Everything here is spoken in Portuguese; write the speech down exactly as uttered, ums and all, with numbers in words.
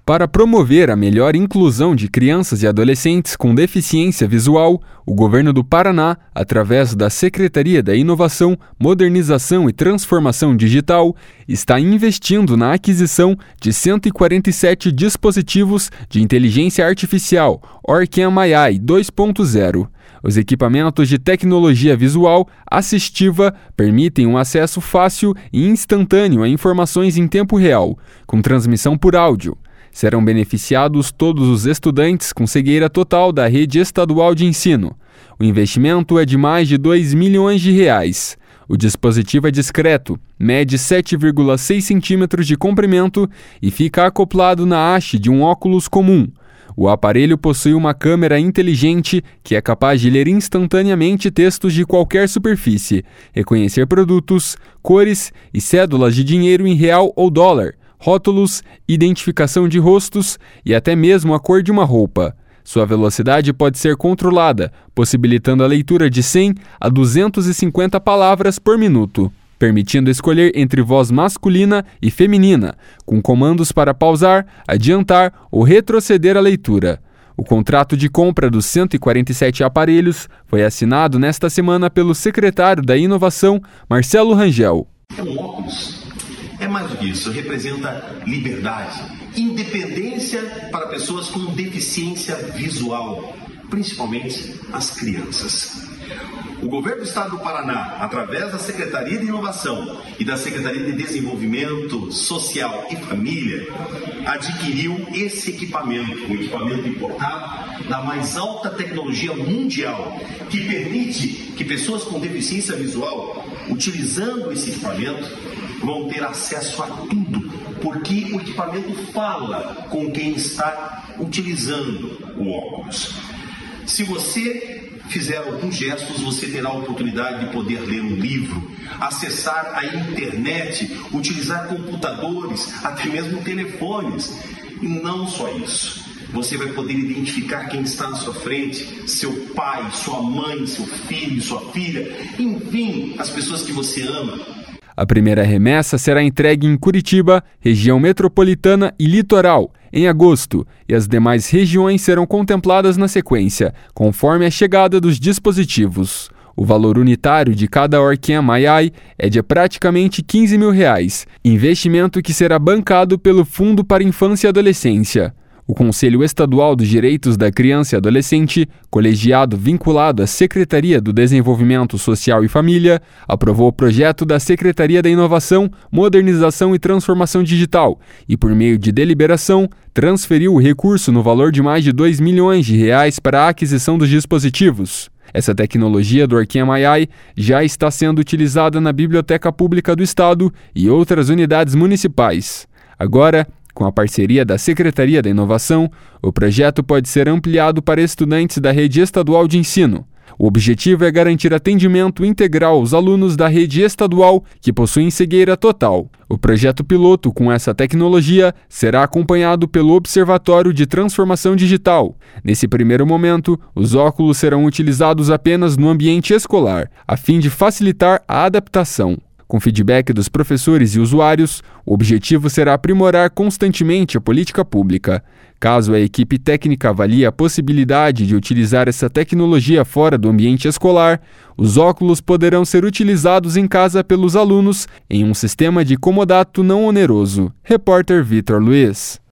Para promover a melhor inclusão de crianças e adolescentes com deficiência visual, o governo do Paraná, através da Secretaria da Inovação, Modernização e Transformação Digital, está investindo na aquisição de cento e quarenta e sete dispositivos de inteligência artificial Orcam A I dois ponto zero. Os equipamentos de tecnologia visual assistiva permitem um acesso fácil e instantâneo a informações em tempo real, com transmissão por áudio. Serão beneficiados todos os estudantes com cegueira total da rede estadual de ensino. O investimento é de mais de dois milhões de reais. O dispositivo é discreto, mede sete vírgula seis centímetros de comprimento e fica acoplado na haste de um óculos comum. O aparelho possui uma câmera inteligente que é capaz de ler instantaneamente textos de qualquer superfície, reconhecer produtos, cores e cédulas de dinheiro em real ou dólar, rótulos, identificação de rostos e até mesmo a cor de uma roupa. Sua velocidade pode ser controlada, possibilitando a leitura de cem a duzentas e cinquenta palavras por minuto, permitindo escolher entre voz masculina e feminina, com comandos para pausar, adiantar ou retroceder a leitura. O contrato de compra dos cento e quarenta e sete aparelhos foi assinado nesta semana pelo secretário da Inovação, Marcelo Rangel. É um óculos. É mais do que isso, representa liberdade, independência para pessoas com deficiência visual, principalmente as crianças. O governo do estado do Paraná, através da Secretaria de Inovação e da Secretaria de Desenvolvimento Social e Família, adquiriu esse equipamento, um equipamento importado da mais alta tecnologia mundial, que permite que pessoas com deficiência visual, utilizando esse equipamento, vão ter acesso a tudo, porque o equipamento fala com quem está utilizando o óculos. Se você fizer alguns gestos, você terá a oportunidade de poder ler um livro, acessar a internet, utilizar computadores, até mesmo telefones. E não só isso. Você vai poder identificar quem está na sua frente, seu pai, sua mãe, seu filho, sua filha, enfim, as pessoas que você ama. A primeira remessa será entregue em Curitiba, região metropolitana e litoral, em agosto, e as demais regiões serão contempladas na sequência, conforme a chegada dos dispositivos. O valor unitário de cada Orcam A I é de praticamente quinze mil reais, investimento que será bancado pelo Fundo para Infância e Adolescência. O Conselho Estadual dos Direitos da Criança e Adolescente, colegiado vinculado à Secretaria do Desenvolvimento Social e Família, aprovou o projeto da Secretaria da Inovação, Modernização e Transformação Digital e, por meio de deliberação, transferiu o recurso no valor de mais de dois milhões de reais para a aquisição dos dispositivos. Essa tecnologia do Orcam A I já está sendo utilizada na Biblioteca Pública do Estado e outras unidades municipais. Agora, com a parceria da Secretaria da Inovação, o projeto pode ser ampliado para estudantes da rede estadual de ensino. O objetivo é garantir atendimento integral aos alunos da rede estadual que possuem cegueira total. O projeto piloto com essa tecnologia será acompanhado pelo Observatório de Transformação Digital. Nesse primeiro momento, os óculos serão utilizados apenas no ambiente escolar, a fim de facilitar a adaptação. Com feedback dos professores e usuários, o objetivo será aprimorar constantemente a política pública. Caso a equipe técnica avalie a possibilidade de utilizar essa tecnologia fora do ambiente escolar, os óculos poderão ser utilizados em casa pelos alunos em um sistema de comodato não oneroso. Repórter Vitor Luiz.